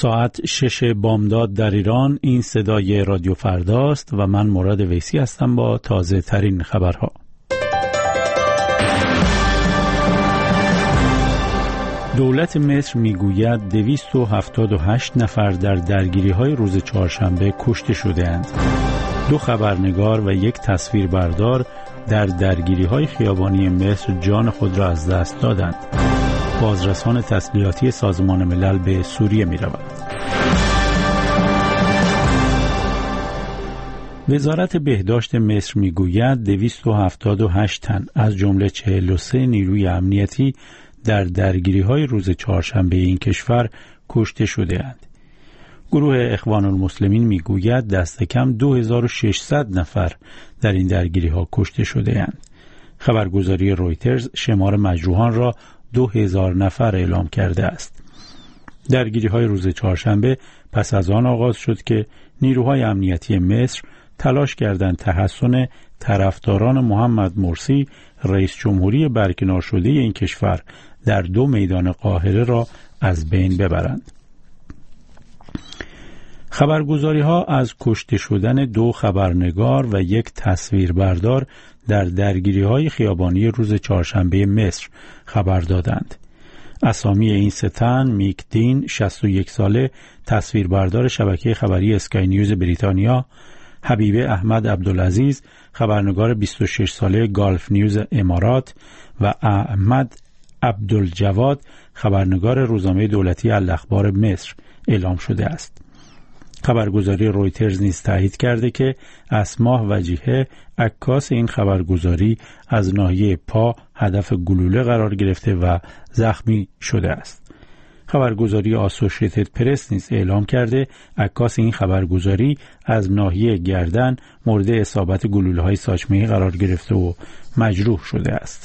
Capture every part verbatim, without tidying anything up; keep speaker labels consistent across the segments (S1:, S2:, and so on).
S1: ساعت شش بامداد در ایران. این صدای رادیو فرداست و من مراد ویسی هستم با تازه ترین خبرها. دولت مصر میگوید دویست و هفتاد و هشت نفر در درگیری‌های روز چهارشنبه کشته شده‌اند. دو خبرنگار و یک تصویربردار در درگیری‌های خیابانی مصر جان خود را از دست دادند. بازرسان تسلیحاتی سازمان ملل به سوریه می‌رود. وزارت بهداشت مصر میگوید دویست و هفتاد و هشت تن از جمله چهل و سه نیروی امنیتی در درگیری‌های روز چهارشنبه این کشور کشته شده‌اند. گروه اخوان المسلمین میگوید دست کم دو هزار و ششصد نفر در این درگیری‌ها کشته شده‌اند. خبرگزاری رویترز شمار مجروحان را دو هزار نفر اعلام کرده است. درگیری‌های روز چهارشنبه پس از آن آغاز شد که نیروهای امنیتی مصر تلاش کردند تحصن طرفداران محمد مرسی رئیس جمهوری برکنار شده این کشور در دو میدان قاهره را از بین ببرند. خبرگزاری‌ها از کشته شدن دو خبرنگار و یک تصویربردار در درگیری‌های خیابانی روز چهارشنبه مصر خبر دادند. اسامی این سه تن میک دین شصت و یک ساله تصویربردار شبکه خبری اسکای نیوز بریتانیا، حبیبه احمد عبدالعزیز خبرنگار بیست و شش ساله گالف نیوز امارات و احمد عبدالجواد خبرنگار روزنامه دولتی الاخبار مصر اعلام شده است. خبرگزاری رویترز نیز تایید کرده که اسماء وجیهه عکاس این خبرگزاری از ناحیه پا هدف گلوله قرار گرفته و زخمی شده است. خبرگزاری آسوشیتد پرس نیز اعلام کرده عکاس این خبرگزاری از ناحیه گردن مورد اصابت گلوله‌های ساچمه‌ای قرار گرفته و مجروح شده است.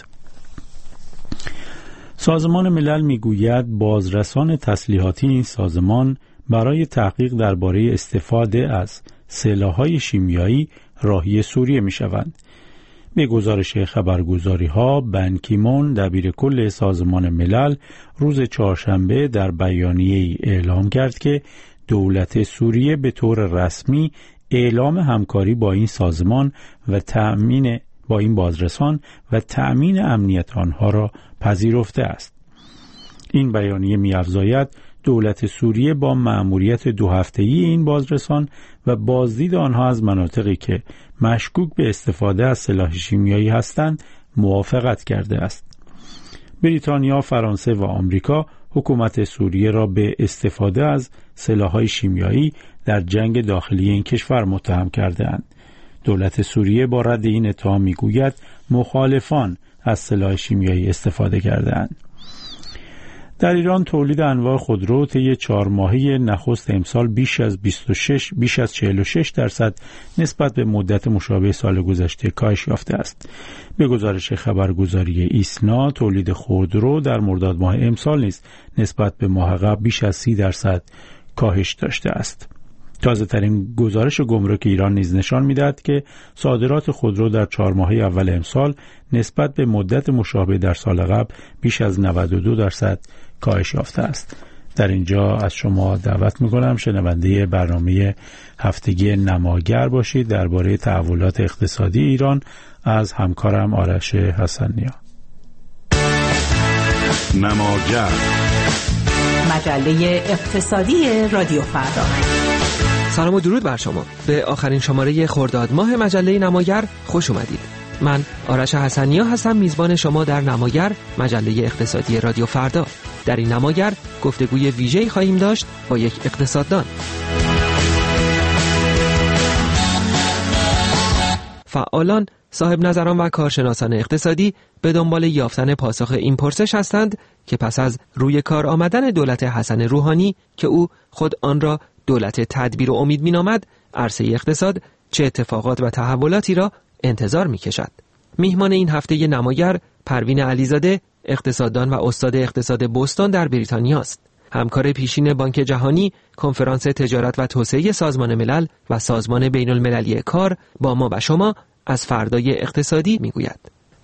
S1: سازمان ملل میگوید بازرسان تسلیحاتی این سازمان برای تحقیق درباره استفاده از سلاح‌های شیمیایی راهی سوریه می‌شوند. به گزارش خبرگزاری‌ها، بن کی مون دبیر کل سازمان ملل روز چهارشنبه در بیانیه‌ای اعلام کرد که دولت سوریه به طور رسمی اعلام همکاری با این سازمان و تأمین با این بازرسان و تأمین امنیت آنها را پذیرفته است. این بیانیه می‌افزاید دولت سوریه با مأموریت دو هفته‌ای این بازرسان و بازدید آنها از مناطقی که مشکوک به استفاده از سلاح شیمیایی هستند موافقت کرده است. بریتانیا، فرانسه و آمریکا حکومت سوریه را به استفاده از سلاح‌های شیمیایی در جنگ داخلی این کشور متهم کرده‌اند. دولت سوریه با رد این اتهام میگوید مخالفان از سلاح شیمیایی استفاده کرده‌اند. در ایران تولید انواع خودرو طی چهار ماهه نخست امسال بیش از بیست و شش بیش از چهل و شش درصد نسبت به مدت مشابه سال گذشته کاهش یافته است. به گزارش خبرگزاری ایسنا تولید خودرو در مرداد ماه امسال نیز نسبت به ماه قبل بیش از سی درصد کاهش داشته است. تازه ترین گزارش گمرک ایران نیز نشان می‌دهد که صادرات خودرو در چهار ماهه اول امسال نسبت به مدت مشابه در سال قبل بیش از نود و دو درصد کاهش یافته است. در اینجا از شما دعوت می‌کنم شنونده برنامه هفتگی نماگر باشید درباره تحولات اقتصادی ایران از همکارم آرش حسن‌نیا.
S2: نماگر،
S3: مجله اقتصادی رادیو فردا.
S4: سلام و درود بر شما. به آخرین شماره خرداد ماه مجله نماگر خوش اومدید. من آرش حسن‌نیا هستم، میزبان شما در نماگر، مجله اقتصادی رادیو فردا. در این نماگر گفتگوی ویژه‌ای خواهیم داشت با یک اقتصاددان. فعالان، صاحب نظران و کارشناسان اقتصادی به دنبال یافتن پاسخ این پرسش هستند که پس از روی کار آمدن دولت حسن روحانی که او خود آن را دولت تدبیر و امید می‌نامد، عرصه اقتصاد چه اتفاقات و تحولاتی را انتظار می‌کشد. میهمان این هفته نماگر پروین علیزاده، اقتصاددان و استاد اقتصاد بوستون در بریتانیا است. همکار پیشین بانک جهانی، کنفرانس تجارت و توسعه سازمان ملل و سازمان بین المللی کار با ما و شما از فردای اقتصادی میگوید.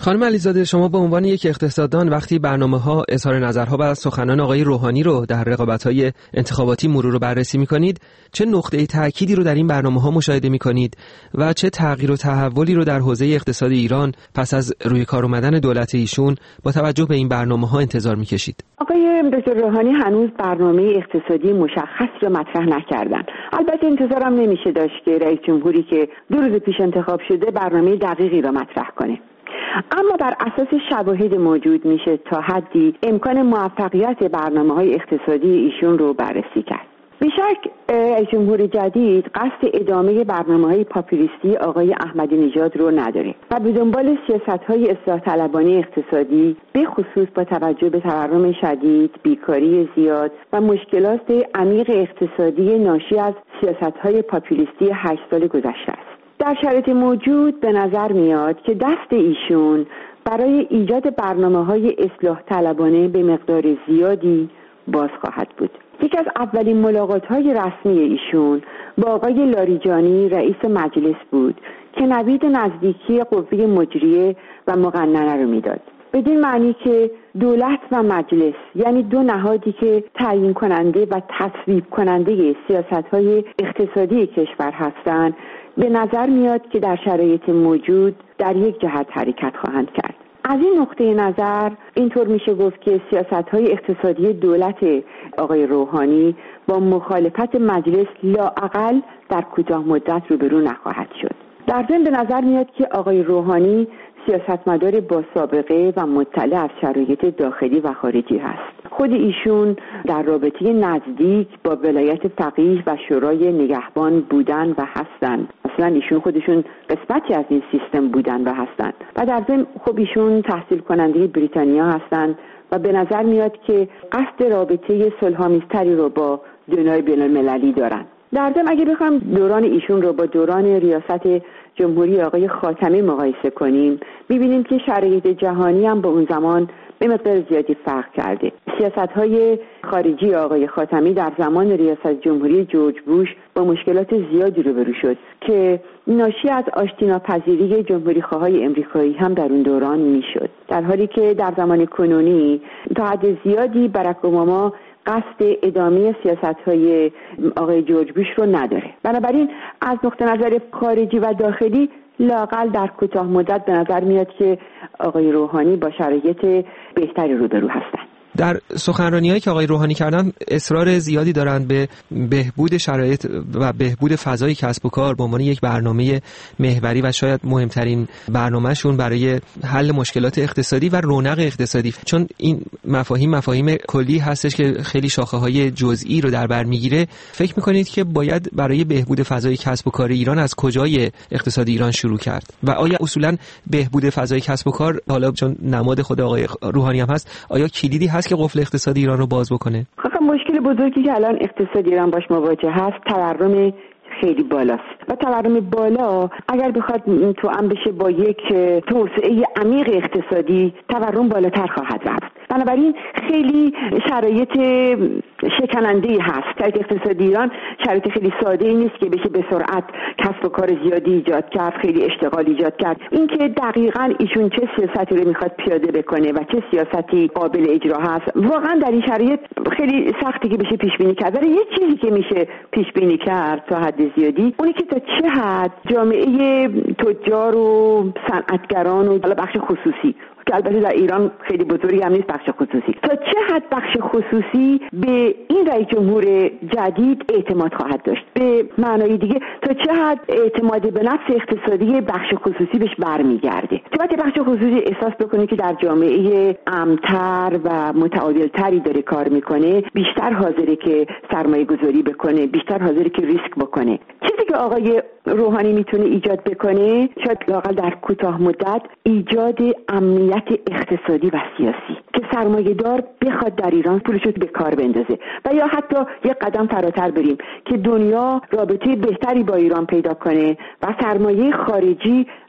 S4: خانم علیزاده، شما به عنوان یک اقتصاددان وقتی برنامه‌ها، اظهار نظرها و سخنان آقای روحانی رو در رقابت‌های انتخاباتی مرور و بررسی می‌کنید، چه نقطه تأکیدی رو در این برنامه‌ها مشاهده می‌کنید و چه تغییر و تحولی رو در حوزه اقتصاد ایران پس از روی کار اومدن دولت ایشون با توجه به این برنامه‌ها انتظار می‌کشید؟
S2: آقای دکتر روحانی هنوز برنامه اقتصادی مشخصی رو مطرح نکردن. البته انتظارم نمیشه داشت که رئیس جمهوری که دو روز پیش انتخاب شده برنامه دقیقی رو مطرح کنه. اما بر اساس شواهد موجود میشه تا حدی امکان موفقیت برنامه‌های اقتصادی ایشون رو بررسی کرد. بیشک رئیس جمهور جدید قصد ادامه برنامه‌های پاپولیستی آقای احمدی نژاد رو نداره و به دنبال سیاست‌های اصلاح طلبانه اقتصادی به خصوص با توجه به تورم شدید، بیکاری زیاد و مشکلات عمیق اقتصادی ناشی از سیاست‌های پاپولیستی هشت سال گذشته است. در شرایط موجود به نظر میاد که دست ایشون برای ایجاد برنامه‌های اصلاح طلبانه به مقدار زیادی باز خواهد بود. یکی از اولین ملاقات‌های رسمی ایشون با آقای لاریجانی رئیس مجلس بود که نوید نزدیکی قوه مجریه و مقننه رو میداد. بدین معنی که دولت و مجلس، یعنی دو نهادی که تعیین کننده و تصویب کننده سیاست‌های اقتصادی کشور هستند، به نظر میاد که در شرایط موجود در یک جهت حرکت خواهند کرد. از این نقطه نظر اینطور میشه گفت که سیاست‌های اقتصادی دولت آقای روحانی با مخالفت مجلس لااقل در کوتاه مدت روبرو نخواهد شد. در ضمن به نظر میاد که آقای روحانی سیاستمدار با سابقه و مطلع از شرایط داخلی و خارجی هست. خود ایشون در رابطه نزدیک با ولایت فقیه و شورای نگهبان بودن و هستند. اصلا ایشون خودشون قسمتی از این سیستم بودن و هستند. و در ضمن خب ایشون تحصیل کننده بریتانیا هستند و به نظر میاد که قصد رابطه صلح‌آمیزتری رو با دنیای بین‌المللی دارن. در ضمن اگه بخوام دوران ایشون رو با دوران ریاست جمهوری آقای خاتمی مقایسه کنیم، می‌بینیم که شرایط جهانی هم با اون زمان به مقدار زیادی فرق کرده. سیاست‌های خارجی آقای خاتمی در زمان ریاست جمهوری جورج بوش با مشکلات زیادی روبرو شد که ناشی از آشتیناپذیری جمهوری‌خواهای امریکایی هم در اون دوران میشد. در حالی که در زمان کنونی تا حد زیادی باراک اوباما قصد ادامه سیاست‌های آقای جورج بوش رو نداره. بنابراین از نقطه نظر خارجی و داخلی لااقل در کوتاه مدت به نظر میاد که آقای روحانی با شرایط بهتری روبرو هستند.
S4: در سخنرانی‌هایی که آقای روحانی کردن اصرار زیادی دارند به بهبود شرایط و بهبود فضای کسب و کار به عنوان یک برنامه محوری و شاید مهمترین برنامه‌شون برای حل مشکلات اقتصادی و رونق اقتصادی، چون این مفاهیم مفاهیم کلی هستش که خیلی شاخه‌های جزئی رو در بر میگیره. فکر می‌کنید که باید برای بهبود فضای کسب و کار ایران از کجای اقتصاد ایران شروع کرد و آیا اصولاً بهبود فضای کسب و کار، حالا چون نماد خود آقای روحانی هم هست، آیا کلیدی هست که قفل اقتصادی ایران رو باز بکنه؟
S2: خب مشکل بزرگی که الان اقتصاد ایران باش مواجه هست تورم خیلی بالاست و تورم بالا اگر بخواد توأم بشه با یک توسعه عمیق اقتصادی، تورم بالاتر خواهد رفت. بنابراین خیلی شرایط شکننده‌ای هست. شرایط اقتصادی ایران شرایط خیلی ساده‌ای نیست که بشه به سرعت کسب و کار زیادی ایجاد کرد، خیلی اشتغال ایجاد کرد. اینکه دقیقاً ایشون چه سیاستی رو میخواد پیاده بکنه و چه سیاستی قابل اجرا هست، واقعاً در این شرایط خیلی سختی که بشه پیش بینی کرد. ولی یه چیزی که میشه پیش بینی کرد تا حد زیادی، اونی که تا چه حد جامعه تجار و صنعتگران و بخش خصوصی که البته در ایران خیلی بزرگی هم نیست بخش خصوصی، تا چه حد بخش خصوصی به این رئیس جمهور جدید اعتماد خواهد داشت. به معنای دیگه تا چه حد اعتماد به نفس اقتصادی بخش خصوصی بهش برمیگرده. چه وقتی بخش خصوصی احساس بکنه که در جامعه امن‌تر و متعادل‌تری داره کار میکنه، بیشتر حاضره که سرمایه گذاری بکنه، بیشتر حاضره که ریسک بکنه. چیزی که آقای روحانی میتونه ایجاد بکنه، شاید لااقل در کوتاه مدت، ایجاد امنیت اقتصادی و سیاسی که سرمایه دار بخواد در ایران پولش رو به کار بندازه و یا حتی یک قدم فراتر بریم که دنیا رابطه بهتری با ایران پیدا کنه و سرمایه خارجی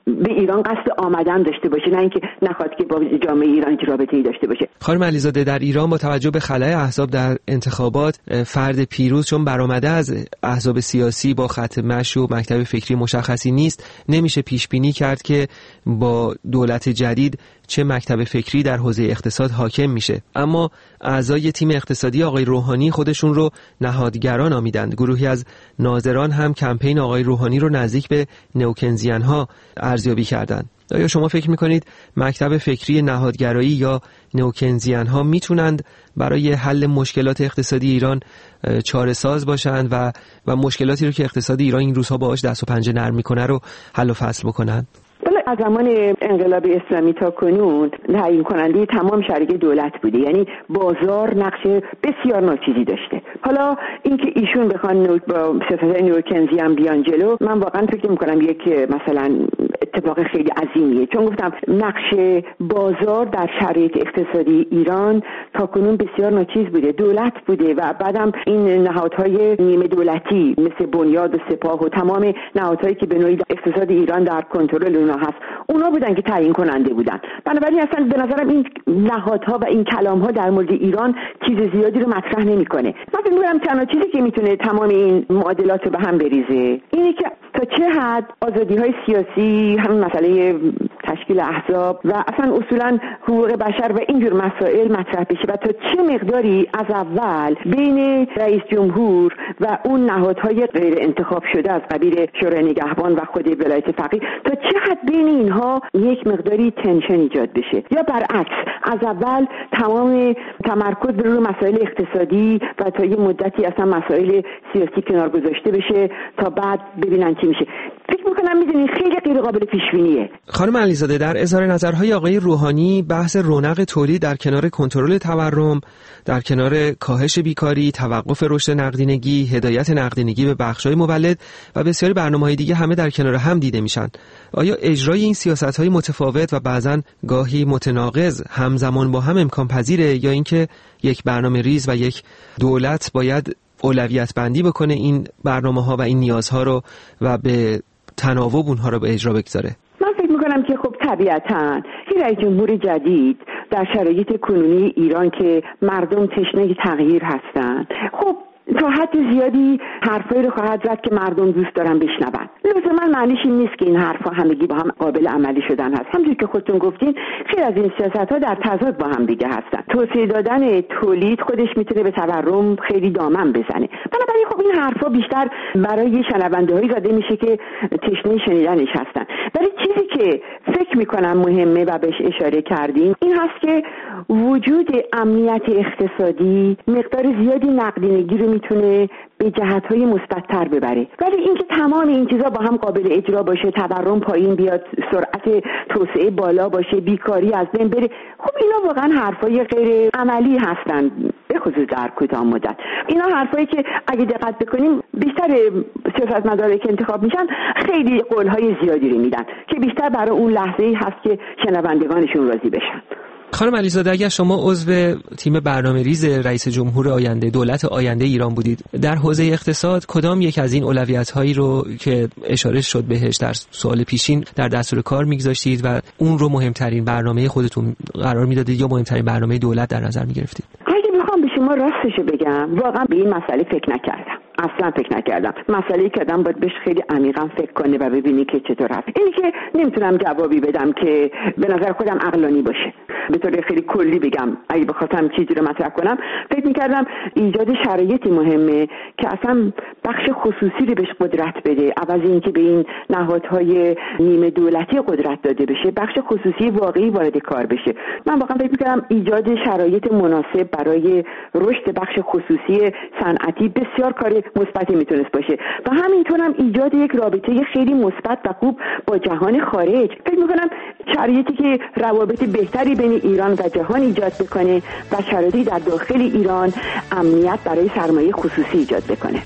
S2: به ایران قصد آمدن داشته باشه، نه اینکه نخواد که با جامعه ایران رابطه‌ای داشته باشه.
S4: خانم علیزاده، در ایران با توجه به خلأ احزاب در انتخابات، فرد پیروز چون برآمده از احزاب سیاسی با خط مشی و مکتب فکری مشخصی نیست، نمیشه پیش بینی کرد که با دولت جدید چه مکتب فکری در حوزه اقتصاد حاکم میشه. اما اعضای تیم اقتصادی آقای روحانی خودشون رو نهادگران نامیدند. گروهی از ناظران هم کمپین آقای روحانی رو نزدیک به نوکنزیان ها ارزیابی کردند. آیا شما فکر میکنید مکتب فکری نهادگرایی یا نوکنزیان ها میتونند برای حل مشکلات اقتصادی ایران چاره ساز باشند و و مشکلاتی رو که اقتصاد ایران این روزها باهاش دست و پنجه نرم میکنه رو حل و فصل بکنند؟
S2: از زمان انقلاب اسلامی تا کنون تعیین کننده تمام شریک دولت بوده، یعنی بازار نقش بسیار ناچیزی داشته. حالا اینکه ایشون بخوان با سیاست نیوکنزی هم بیان جلو، من واقعا فکر می‌کنم یک مثلا اتفاق خیلی عظیمیه، چون گفتم نقش بازار در شرایط اقتصادی ایران تا کنون بسیار ناچیز بوده، دولت بوده و بعدم این نهادهای نیمه دولتی مثل بنیاد و سپاه و تمام نهادهایی که به نوعی اقتصاد ایران در کنترل اونها هست، اونا بودن که تعیین کننده بودن. بنابراین اصلا به نظرم این نهادها و این کلام‌ها در مورد ایران چیز زیادی رو مطرح نمی‌کنه. من فکر می‌کنم تنها چیزی که میتونه تمام این معادلات رو به هم بریزه اینه که تا چه حد آزادی‌های سیاسی، همین مسئله تشکیل احزاب و اصلا اصولا حقوق بشر و اینجور مسائل مطرح بشه و تا چه مقداری از اول بین رئیس جمهور و اون نهادهای غیر انتخاب شده از قبیل شورای نگهبان و خود ولایت فقیه، تا چه حد بین اینها یک مقداری تنشن ایجاد بشه، یا برعکس از اول تمام تمرکز بر روی مسائل اقتصادی و تا یه مدتی اصلا مسائل سیاسی کنار گذاشته بشه تا بعد ببینن چی میشه. فکر میکنم میدونی خیلی غیر قابل پیش بینیه.
S4: خانم علیزاده، در اظهار نظرهای آقای روحانی بحث رونق تولید در کنار کنترل تورم، در کنار کاهش بیکاری، توقف رشد نقدینگی، هدایت نقدینگی به بخش‌های مولد و بسیاری برنامه‌های دیگه همه در کنار هم دیده میشن. آیا اجرای این سیاست‌های متفاوت و بعضاً گاهی متناقض همزمان با هم امکان پذیره، یا اینکه یک برنامه ریز و یک دولت باید اولویت بندی بکنه این برنامه‌ها و این نیازها رو و به تناوب اونها رو به اجرا بگذاره؟
S2: من فکر میکنم که خب طبیعتاً این رئیس جمهور جدید در شرایط کنونی ایران که مردم تشنه تغییر هستند، خب تا حد زیادی حرفایی رو خواهد زد که مردم دوست دارن بشنون. لزوما معنیش این نیست که این حرفا همگی با هم قابل عملی شدن هست. همونجوری که خودتون گفتین خیلی از این سیاست‌ها در تضاد با هم دیگه هستن. توسعه دادن تولید خودش میتونه به تورم خیلی دامن بزنه. بنابراین خب این حرفا بیشتر برای شنونده‌هایی زده میشه که تشنه شنیدنش هستن. ولی چیزی که فکر میکنم مهمه و بهش اشاره کردیم این هست که وجود امنیت اقتصادی مقدار زیادی نقدینگی رو میتونه به جهت‌های مثبت‌تر ببره، ولی اینکه تمام این چیزا با هم قابل اجرا باشه، تورم پایین بیاد، سرعت توسعه بالا باشه، بیکاری از بین بره، خب اینا واقعا حرفای غیر عملی هستن، به خصوص در کوتاه مدت. اینا حرفایی که اگه دقت بکنیم بیشتر سیاستمدارایی که انتخاب میشن خیلی قول‌های زیادی رو میدن که بیشتر برای اون لحظه‌ای هست که شنوندگانشون راضی بشن.
S4: خانم علیزاده، اگر شما عضو تیم برنامه‌ریز رئیس جمهور آینده، دولت آینده ایران بودید، در حوزه اقتصاد کدام یک از این اولویت‌هایی رو که اشاره شد بهش در سوال پیشین در دستور کار می‌گذاشتید و اون رو مهمترین برنامه خودتون قرار می‌دادید یا مهمترین برنامه دولت در نظر می‌گرفتید؟
S2: اگه بخوام به شما راستش بگم، واقعا به این مسئله فکر نکردم. اصلا فکر نکردم. مسئله‌ای که آدم باید بهش خیلی عمیقاً فکر کنه و ببینی که چطور هست. اینی که نمیتونم جوابی بدم که به نظر خودم عقلانی باشه. به طور خیلی کلی بگم، اگه بخواستم چیزی رو مطرح کنم، فکر می‌کردم ایجاد شرایطی مهمه که اصلا بخش خصوصی رو بهش قدرت بده، عوض اینکه به این نهادهای نیمه دولتی قدرت داده بشه، بخش خصوصی واقعی وارد کار بشه. من واقعا فکر می‌کردم ایجاد شرایط مناسب برای رشد بخش خصوصی صنعتی بسیار کار مثبتی میتونست باشه و همینطور هم ایجاد یک رابطه خیلی مثبت و خوب با جهان خارج. فکر میکنم شرایطی که روابط بهتری بین ایران و جهان ایجاد بکنه و شرایطی در داخل ایران امنیت برای سرمایه خصوصی ایجاد بکنه.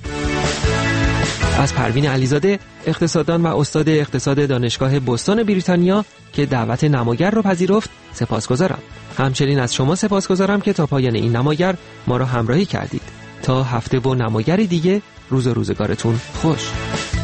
S4: از پروین علیزاده، اقتصاددان و استاد اقتصاد دانشگاه بوستون بریتانیا که دعوت نماگر رو پذیرفت، سپاسگزارم. همچنین از شما سپاسگزارم که تا پایان این نماگر ما را همراهی کردید. تا هفته و نماگری دیگه، روز و روزگارتون خوش.